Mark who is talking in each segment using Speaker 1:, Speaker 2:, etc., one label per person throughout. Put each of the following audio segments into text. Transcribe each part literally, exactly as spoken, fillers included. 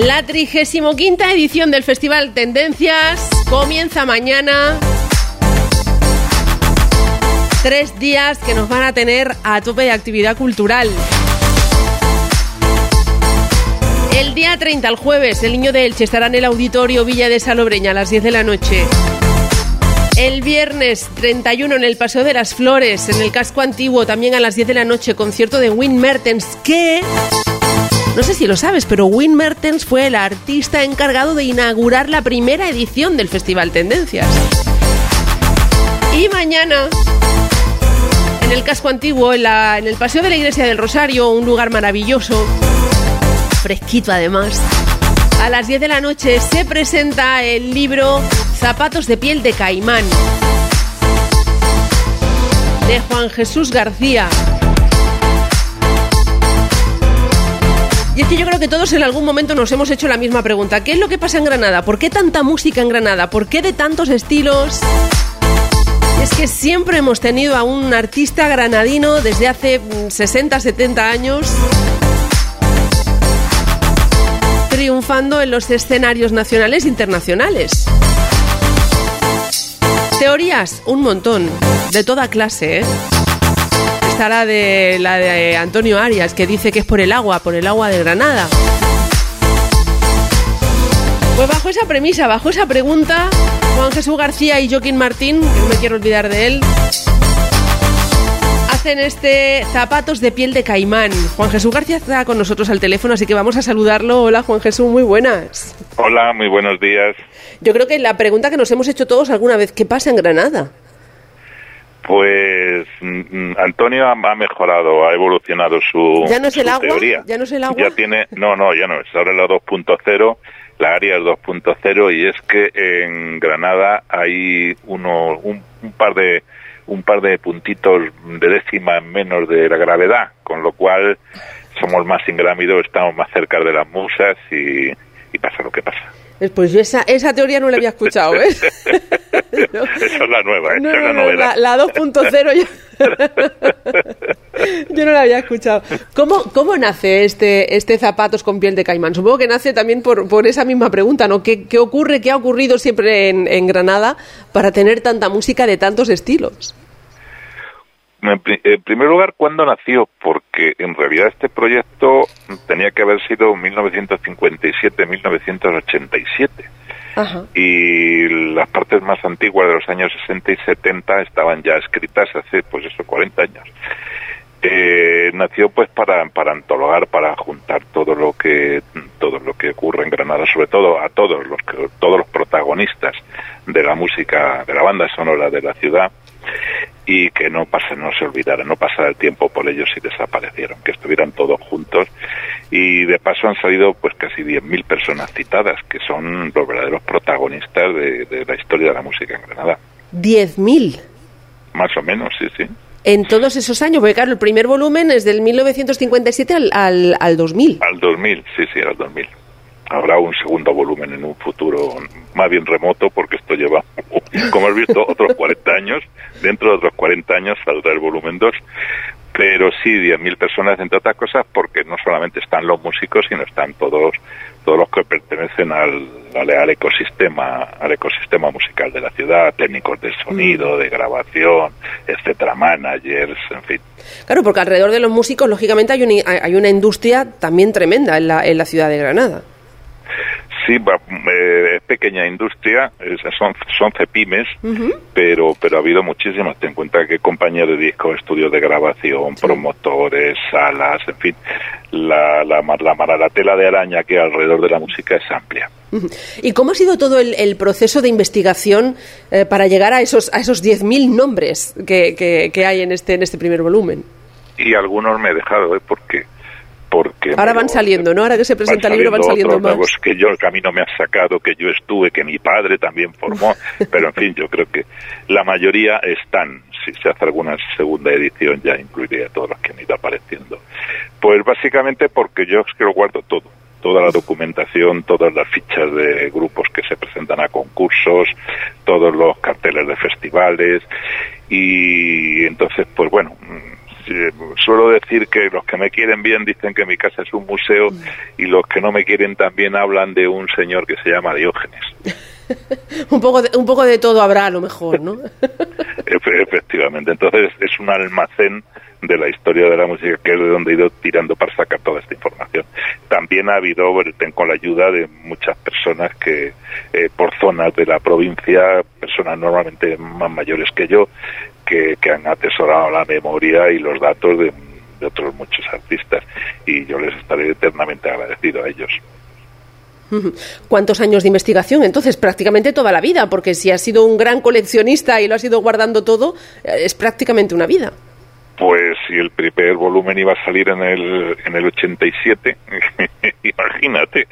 Speaker 1: La trigésimo quinta edición del Festival Tendencias comienza mañana. Tres días que nos van a tener a tope de actividad cultural. El día treinta, el jueves, el Niño de Elche estará en el Auditorio Villa de Salobreña a las diez de la noche. El viernes treinta y uno en el Paseo de las Flores, en el Casco Antiguo, también a las diez de la noche, concierto de Wyn Mertens, que... no sé si lo sabes, pero Wyn Mertens fue el artista encargado de inaugurar la primera edición del Festival Tendencias. Y mañana, en el Casco Antiguo, en, la, en el Paseo de la Iglesia del Rosario, un lugar maravilloso, fresquito además, a las diez de la noche se presenta el libro Zapatos de piel de caimán, de Juan Jesús García. Y es que yo creo que todos en algún momento nos hemos hecho la misma pregunta. ¿Qué es lo que pasa en Granada? ¿Por qué tanta música en Granada? ¿Por qué de tantos estilos? Y es que siempre hemos tenido a un artista granadino desde hace sesenta, setenta años triunfando en los escenarios nacionales e internacionales. Teorías, un montón, de toda clase, ¿eh? Está la de, la de Antonio Arias, que dice que es por el agua, por el agua de Granada. Pues bajo esa premisa, bajo esa pregunta, Juan Jesús García y Joaquín Martín, que no me quiero olvidar de él, hacen este Zapatos de piel de caimán. Juan Jesús García está con nosotros al teléfono, así que vamos a saludarlo. Hola, Juan Jesús, muy buenas.
Speaker 2: Hola, muy buenos días.
Speaker 1: Yo creo que la pregunta que nos hemos hecho todos alguna vez, ¿qué pasa en Granada?
Speaker 2: Pues mm, Antonio ha, ha mejorado, ha evolucionado su,
Speaker 1: ¿Ya no es el
Speaker 2: su
Speaker 1: agua?
Speaker 2: teoría.
Speaker 1: ¿Ya no es el agua?
Speaker 2: Ya tiene, no, no, ya no es. Ahora es la dos punto cero, la área es dos punto cero, y es que en Granada hay uno, un, un par de un par de puntitos de décima menos de la gravedad, con lo cual somos más ingrávidos, estamos más cerca de las musas y, y pasa lo que pasa.
Speaker 1: Pues yo esa, esa teoría no la había escuchado, ¿ves?
Speaker 2: Yo, esa es la nueva,
Speaker 1: no,
Speaker 2: esa
Speaker 1: no,
Speaker 2: es la
Speaker 1: no,
Speaker 2: novedad.
Speaker 1: La, la dos punto cero yo... yo no la había escuchado. ¿Cómo, cómo nace este, este Zapatos con piel de caimán? Supongo que nace también por, por esa misma pregunta, ¿no? ¿Qué, qué ocurre, qué ha ocurrido siempre en, en Granada para tener tanta música de tantos estilos?
Speaker 2: En, pri- en primer lugar, ¿cuándo nació? Porque en realidad este proyecto tenía que haber sido mil novecientos cincuenta y siete, mil novecientos ochenta y siete.
Speaker 1: Ajá.
Speaker 2: Y las partes más antiguas de los años sesenta y setenta estaban ya escritas hace, pues eso, cuarenta años. Eh, nació pues para para antologar, para juntar todo lo que todo lo que ocurre en Granada, sobre todo a todos los que, todos los protagonistas de la música, de la banda sonora de la ciudad, y que no pase, no se olvidara, no pasara el tiempo por ellos y desaparecieron, que estuvieran todos juntos. Y de paso han salido pues casi diez mil personas citadas, que son los verdaderos protagonistas de, de la historia de la música en Granada.
Speaker 1: ¿diez mil?
Speaker 2: Más o menos, sí, sí.
Speaker 1: En todos esos años, porque claro, el primer volumen es del mil novecientos cincuenta y siete al, al, al dos mil.
Speaker 2: Al dos mil, sí, sí, al dos mil. Habrá un segundo volumen en un futuro más bien remoto, porque esto lleva, como has visto, otros cuarenta años. Dentro de otros cuarenta años saldrá el volumen dos. Pero sí, diez mil personas, entre otras cosas, porque no solamente están los músicos, sino están todos todos los que pertenecen al, al, al ecosistema al ecosistema musical de la ciudad, técnicos de sonido, de grabación, etcétera, managers, en fin.
Speaker 1: Claro, porque alrededor de los músicos, lógicamente, hay una, hay una industria también tremenda en la, en la ciudad de Granada.
Speaker 2: Sí, eh, es pequeña industria, es, son son cepymes, uh-huh. pero pero ha habido muchísimas. Ten en cuenta que compañías de discos, estudios de grabación, sí. promotores, salas, en fin, la, la, la, la tela de araña que hay alrededor de la música es amplia.
Speaker 1: Uh-huh. ¿Y cómo ha sido todo el, el proceso de investigación eh, para llegar a esos a esos diez mil nombres que, que, que hay en este en este primer volumen?
Speaker 2: Y algunos me he dejado, ¿eh? porque Porque
Speaker 1: ahora van lo, saliendo, ¿no? Ahora que se presenta el libro van saliendo más.
Speaker 2: Nuevos que yo, el camino me ha sacado, que yo estuve, que mi padre también formó, pero en fin, yo creo que la mayoría están. Si se hace alguna segunda edición ya incluiría a todos los que han ido apareciendo. Pues básicamente porque yo es que lo guardo todo. Toda la documentación, todas las fichas de grupos que se presentan a concursos, todos los carteles de festivales, y entonces, pues bueno, eh, suelo decir que los que me quieren bien dicen que mi casa es un museo y los que no me quieren tan bien hablan de un señor que se llama Diógenes.
Speaker 1: un poco de, un poco de todo habrá a lo mejor, ¿no?
Speaker 2: Efectivamente, entonces es un almacén de la historia de la música, que es de donde he ido tirando para sacar toda esta información. También ha habido, con la ayuda de muchas personas que eh, por zonas de la provincia, personas normalmente más mayores que yo, que, que han atesorado la memoria y los datos de, de otros muchos artistas, y yo les estaré eternamente agradecido a ellos.
Speaker 1: ¿Cuántos años de investigación? Entonces, prácticamente toda la vida, porque si has sido un gran coleccionista y lo has ido guardando todo, es prácticamente una vida.
Speaker 2: Pues si el primer volumen iba a salir en el en el ochenta y siete, imagínate,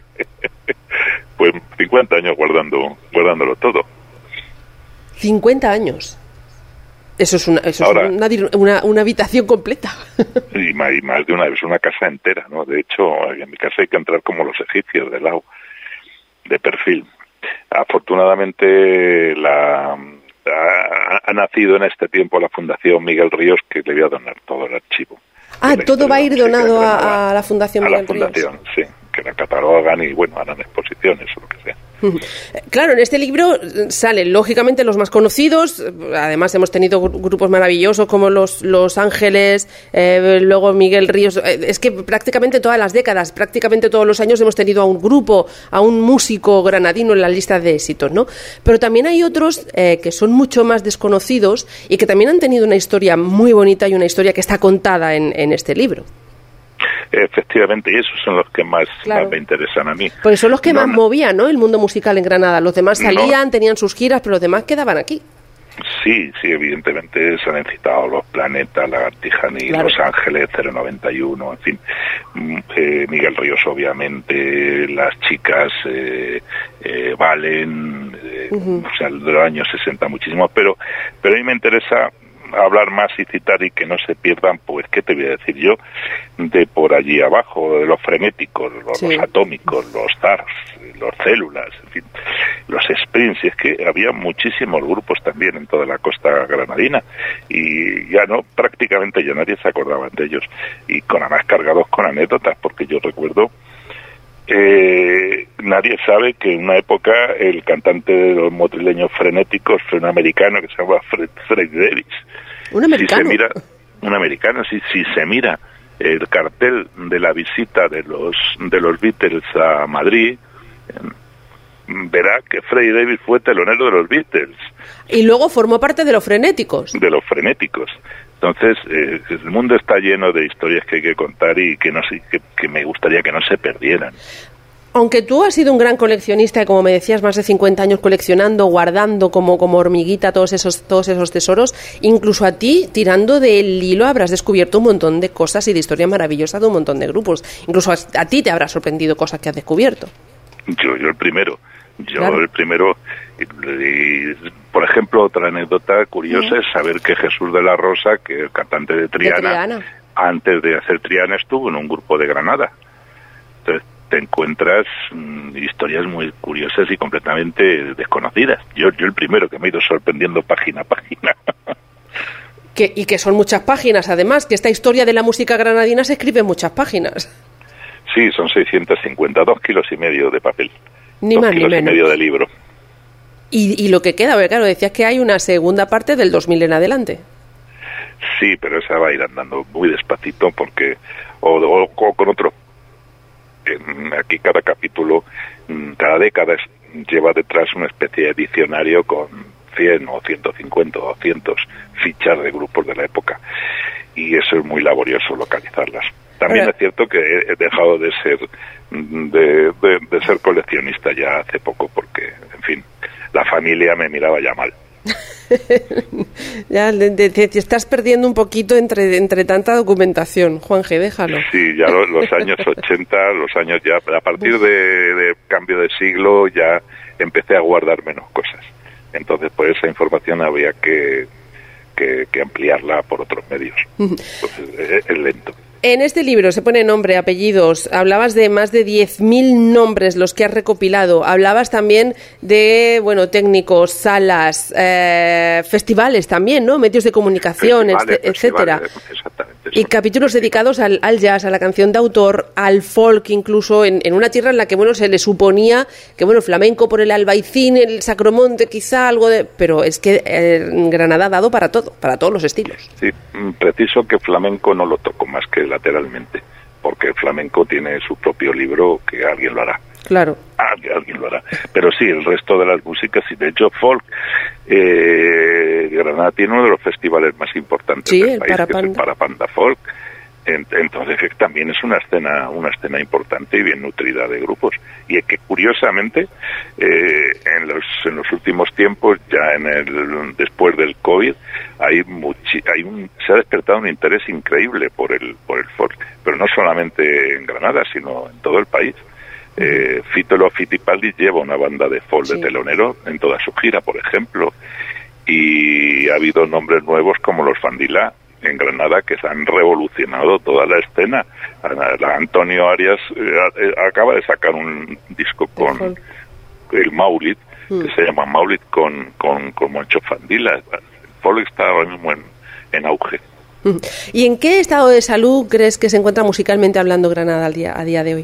Speaker 2: pues cincuenta años guardando guardándolo todo.
Speaker 1: cincuenta años. Eso es una, eso
Speaker 2: Ahora,
Speaker 1: es una, una, una habitación completa.
Speaker 2: Y más, y más de una vez, una casa entera, ¿no? De hecho, en mi casa hay que entrar como los egipcios, de lado, de perfil. Afortunadamente, la ha, ha nacido en este tiempo la Fundación Miguel Ríos, que le voy a donar todo el archivo.
Speaker 1: Ah, todo va a ir donado a, a la Fundación Miguel Ríos. A la
Speaker 2: Fundación, sí, que la catalogan y, bueno, harán exposiciones o lo que sea.
Speaker 1: Claro, en este libro salen lógicamente los más conocidos. Además hemos tenido grupos maravillosos como los Los Ángeles, eh, luego Miguel Ríos. Es que prácticamente todas las décadas, prácticamente todos los años hemos tenido a un grupo, a un músico granadino en la lista de éxitos, ¿no? Pero también hay otros eh, que son mucho más desconocidos y que también han tenido una historia muy bonita y una historia que está contada en, en este libro.
Speaker 2: Efectivamente, y esos son los que más, claro. más me interesan a mí.
Speaker 1: Pues son los que no, más movían, ¿no?, el mundo musical en Granada. Los demás salían, no. tenían sus giras, pero los demás quedaban aquí.
Speaker 2: Sí, sí, evidentemente se han citado Los Planetas, Lagartija-Ni, claro. Los Ángeles, cero noventa y uno, en fin, eh, Miguel Ríos, obviamente, Las Chicas, eh, eh, Valen, eh, uh-huh. o sea, de los años sesenta muchísimo, pero, pero a mí me interesa hablar más y citar y que no se pierdan, pues, ¿qué te voy a decir yo? De por allí abajo, de los frenéticos, los, sí. los atómicos, los zars, los células, en fin, los sprints, y es que había muchísimos grupos también en toda la costa granadina, y ya no, prácticamente ya nadie se acordaba de ellos, y con además cargados con anécdotas, porque yo recuerdo Eh, nadie sabe que en una época el cantante de los motrileños frenéticos fue un americano que se llama Fred, Fred Davis.
Speaker 1: ¿Un americano?
Speaker 2: Si se mira, un americano, si, si se mira el cartel de la visita de los de los Beatles a Madrid, verá que Freddie Davis fue telonero de los Beatles.
Speaker 1: Y luego formó parte de los frenéticos.
Speaker 2: De los frenéticos. Entonces, eh, el mundo está lleno de historias que hay que contar y que no sé, que, que me gustaría que no se perdieran.
Speaker 1: Aunque tú has sido un gran coleccionista, y como me decías, más de cincuenta años coleccionando, guardando como, como hormiguita todos esos, todos esos tesoros, incluso a ti, tirando del hilo, habrás descubierto un montón de cosas y de historias maravillosas de un montón de grupos. Incluso a, a ti te habrá sorprendido cosas que has descubierto.
Speaker 2: Yo, yo el primero. Yo
Speaker 1: claro.
Speaker 2: el primero, y, y, por ejemplo, otra anécdota curiosa ¿Sí? es saber que Jesús de la Rosa, que el cantante de Triana,
Speaker 1: de Triana,
Speaker 2: antes de hacer Triana estuvo en un grupo de Granada. Entonces te encuentras mmm, historias muy curiosas y completamente desconocidas. Yo, yo el primero que me he ido sorprendiendo página a página.
Speaker 1: Que, y que son muchas páginas, además, que esta historia de la música granadina se escribe en muchas páginas.
Speaker 2: Sí, son seiscientos cincuenta, dos kilos y medio de papel.
Speaker 1: Ni
Speaker 2: dos
Speaker 1: más ni
Speaker 2: kilos
Speaker 1: menos.
Speaker 2: Y medio de libro.
Speaker 1: Y, y lo que queda, porque claro, decías que hay una segunda parte del dos mil en adelante.
Speaker 2: Sí, pero esa va a ir andando muy despacito porque o, o, o con otro. Aquí cada capítulo, cada década es, lleva detrás una especie de diccionario con cien o ciento cincuenta o doscientos fichas de grupos de la época. Y eso es muy laborioso localizarlas. También Ahora, es cierto que he dejado de ser de, de, de ser coleccionista ya hace poco porque, en fin, la familia me miraba ya mal.
Speaker 1: Ya te, te, te estás perdiendo un poquito entre entre tanta documentación, Juanje, déjalo.
Speaker 2: Sí, ya los, los años ochenta, los años ya, a partir de, de cambio de siglo ya empecé a guardar menos cosas. Entonces, pues esa información había que, que, que ampliarla por otros medios. Entonces, es, es lento.
Speaker 1: En este libro se pone nombre, apellidos, hablabas de más de diez mil nombres los que has recopilado, hablabas también de, bueno, técnicos, salas, eh, festivales también, ¿no? Medios de comunicación,
Speaker 2: festivales,
Speaker 1: etcétera.
Speaker 2: Exactamente.
Speaker 1: Y capítulos dedicados al, al jazz, a la canción de autor, al folk, incluso en, en una tierra en la que, bueno, se le suponía que, bueno, flamenco por el Albaicín, el Sacromonte, quizá algo de... Pero es que eh, Granada ha dado para todo, para todos los estilos.
Speaker 2: Sí, preciso que flamenco no lo toco más que lateralmente, porque el flamenco tiene su propio libro que alguien lo hará.
Speaker 1: Claro.
Speaker 2: Alguien, alguien lo hará. Pero sí, el resto de las músicas, y de hecho folk, eh, Granada tiene uno de los festivales más importantes
Speaker 1: sí,
Speaker 2: del
Speaker 1: el
Speaker 2: país,
Speaker 1: Parapanda.
Speaker 2: que es el Parapanda Folk. Entonces también es una escena una escena importante y bien nutrida de grupos, y es que curiosamente eh, en los en los últimos tiempos, ya en el después del COVID, hay muchi, hay un se ha despertado un interés increíble por el por el folk, pero no solamente en Granada, sino en todo el país. eh, Fito Lo Fitipaldi lleva una banda de folk sí. de telonero en toda su gira, por ejemplo, y ha habido nombres nuevos como los Fandilá en Granada, que se han revolucionado toda la escena. Antonio Arias eh, acaba de sacar un disco con el Maulid, mm. que se llama Maulid, con, con, con Moncho Fandila. El folk está ahora mismo en, en auge.
Speaker 1: ¿Y en qué estado de salud crees que se encuentra musicalmente hablando Granada al día, a día de hoy?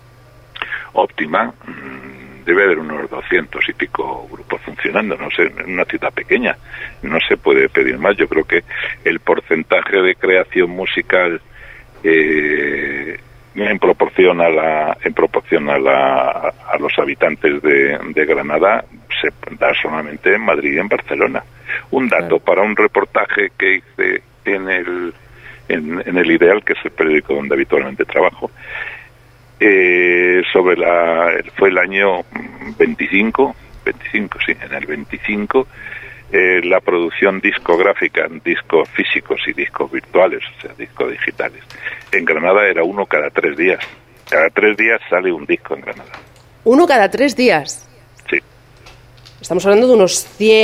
Speaker 2: Óptima. Debe haber unos doscientos y pico grupos funcionando, no sé, en una ciudad pequeña no se puede pedir más. Yo creo que el porcentaje de creación musical eh, en proporción a la en proporción a, la, a los habitantes de, de Granada se da solamente en Madrid y en Barcelona. Un dato claro. para un reportaje que hice en el en, en el Ideal, que es el periódico donde habitualmente trabajo. Eh, sobre la fue el año veinticinco, veinticinco sí, en el veinticinco eh, la producción discográfica en discos físicos y discos virtuales, o sea, discos digitales, en Granada era uno cada tres días. Cada tres días sale un disco en Granada.
Speaker 1: ¿Uno cada tres días?
Speaker 2: Sí.
Speaker 1: Estamos hablando de unos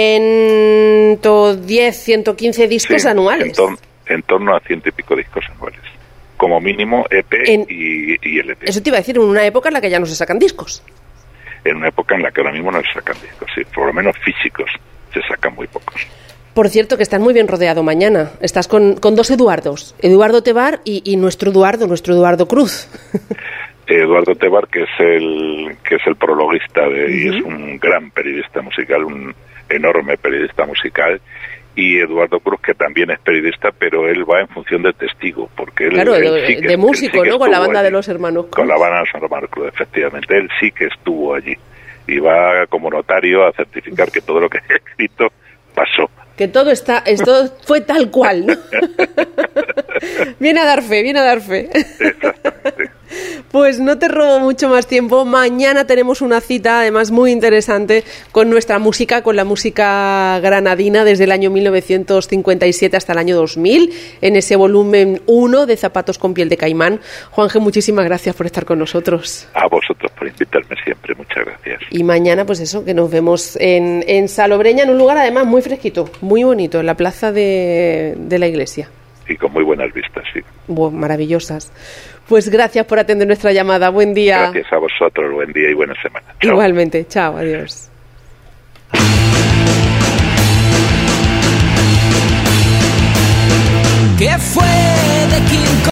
Speaker 1: ciento diez, ciento quince discos
Speaker 2: sí,
Speaker 1: anuales.
Speaker 2: En, tor- en torno a ciento y pico discos anuales. Como mínimo E P en, y, y L P.
Speaker 1: Eso te iba a decir, en una época en la que ya no se sacan discos.
Speaker 2: En una época en la que ahora mismo no se sacan discos, sí, por lo menos físicos, se sacan muy pocos.
Speaker 1: Por cierto, que estás muy bien rodeado mañana. Estás con, con dos Eduardos, Eduardo Tebar y, y nuestro Eduardo, nuestro Eduardo Cruz.
Speaker 2: Eduardo Tebar, que es el que es el prologuista de, uh-huh. y es un gran periodista musical, un enorme periodista musical. Y Eduardo Cruz, que también es periodista, pero él va en función de testigo, porque él,
Speaker 1: claro,
Speaker 2: él
Speaker 1: de,
Speaker 2: sí que,
Speaker 1: de músico,
Speaker 2: sí
Speaker 1: ¿no? Con la banda
Speaker 2: allí,
Speaker 1: de los hermanos Cruz.
Speaker 2: Con la banda de los hermanos Cruz, efectivamente. Él sí que estuvo allí. Y va como notario a certificar que todo lo que he escrito pasó.
Speaker 1: Que todo está, esto fue tal cual, ¿no? Viene a dar fe, viene a dar fe.
Speaker 2: Exactamente.
Speaker 1: Pues no te robo mucho más tiempo. Mañana tenemos una cita, además muy interesante, con nuestra música, con la música granadina desde el año mil novecientos cincuenta y siete hasta el año dos mil, en ese volumen uno de Zapatos con piel de caimán. Juanje, muchísimas gracias por estar con nosotros.
Speaker 2: A vosotros por invitarme siempre, muchas gracias.
Speaker 1: Y mañana, pues eso, que nos vemos en, en Salobreña, en un lugar además muy fresquito, muy bonito, en la plaza de, de la iglesia.
Speaker 2: Y con muy buenas vistas, sí.
Speaker 1: Bueno, maravillosas. Pues gracias por atender nuestra llamada. Buen día.
Speaker 2: Gracias a vosotros. Buen día y buena semana. Chao.
Speaker 1: Igualmente. Chao. Adiós.
Speaker 3: ¿Qué fue de King